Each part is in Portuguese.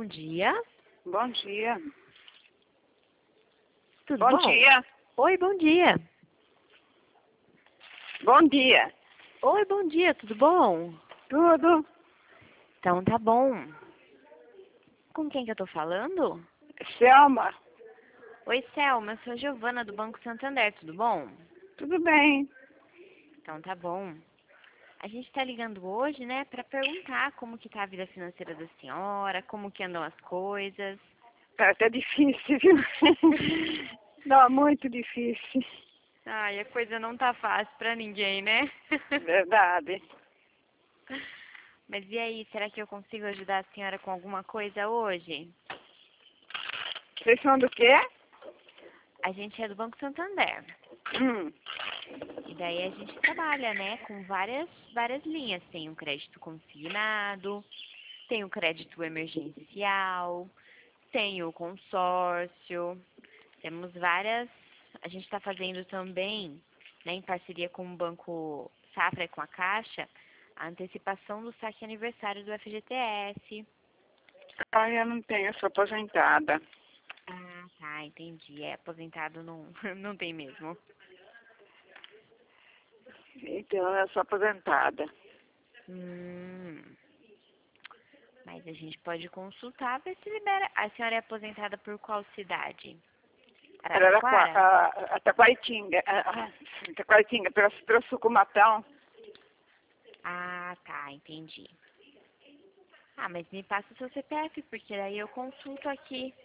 bom dia. Bom dia. Tudo Bom bom? dia. Oi, bom dia. Bom dia. Oi, bom dia, tudo bom? Tudo? Então tá bom. Com quem que eu tô falando? Selma? Oi, Selma, eu sou a Giovana do Banco Santander, tudo bom? Tudo bem. Então tá bom. A gente tá ligando hoje, né, pra perguntar como que tá a vida financeira da senhora, como que andam as coisas. Tá até difícil, viu? Não, muito difícil. Ai, a coisa não tá fácil pra ninguém, né? Verdade. Mas e aí, será que eu consigo ajudar a senhora com alguma coisa hoje? Vocês são do quê? A gente é do Banco Santander. Hum. E daí a gente trabalha, né, com várias linhas. Tem o crédito consignado, tem o crédito emergencial, tem o consórcio. Temos várias. A gente está fazendo também, né, em parceria com o Banco Safra e com a Caixa, a antecipação do saque aniversário do FGTS. Ah, eu não tenho, eu sou aposentada. Ah, tá, entendi. É, aposentado não, não tem mesmo. Então, eu sou aposentada. Mas a gente pode consultar, ver se libera. A senhora é aposentada por qual cidade? Araraquara? A Taquaritinga. Taquaritinga, pelo Sucumatão. Ah, tá, entendi. Ah, mas me passa o seu CPF, porque daí eu consulto aqui.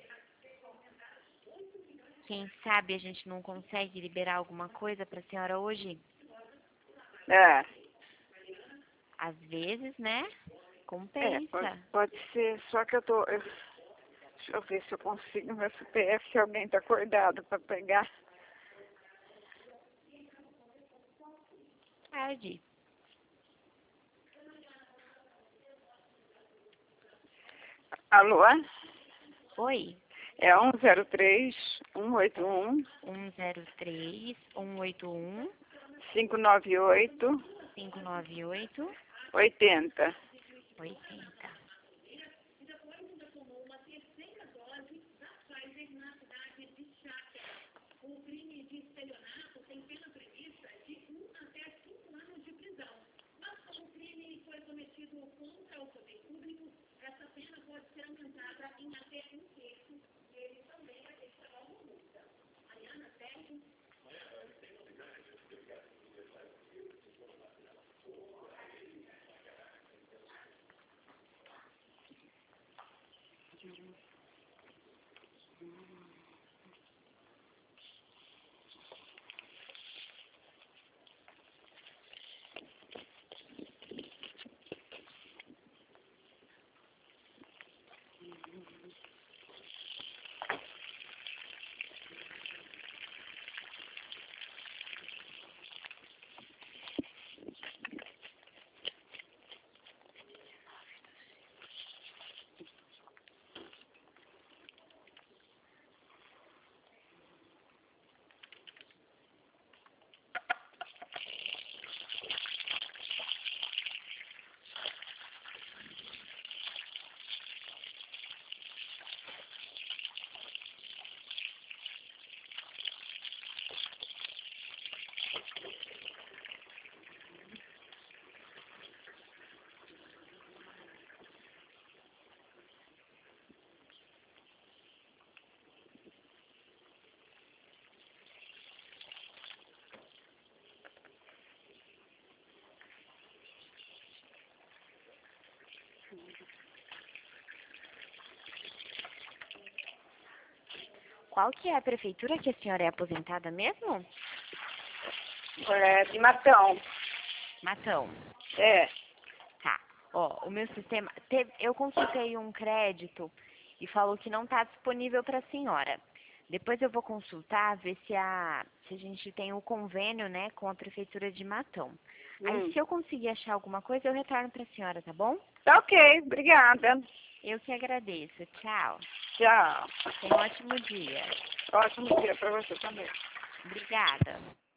Quem sabe a gente não consegue liberar alguma coisa pra senhora hoje? É. Às vezes, né? Compensa. Pode ser, só que deixa eu ver se eu consigo meu CPF, se alguém está acordado para pegar. Tarde. Alô? Oi. É 103-181. 103-181. 598. 598. 80. 80. Qual que é a prefeitura que a senhora é aposentada mesmo? É, de Matão. Matão. É. Tá. Ó, o meu sistema... eu consultei um crédito e falou que não está disponível para a senhora. Depois eu vou consultar, ver se a gente tem o convênio, né, com a prefeitura de Matão. Aí, se eu conseguir achar alguma coisa, eu retorno para a senhora, tá bom? Tá ok, obrigada. Eu que agradeço. Tchau. Tchau. Tenha um ótimo dia. Ótimo dia para você também. Obrigada.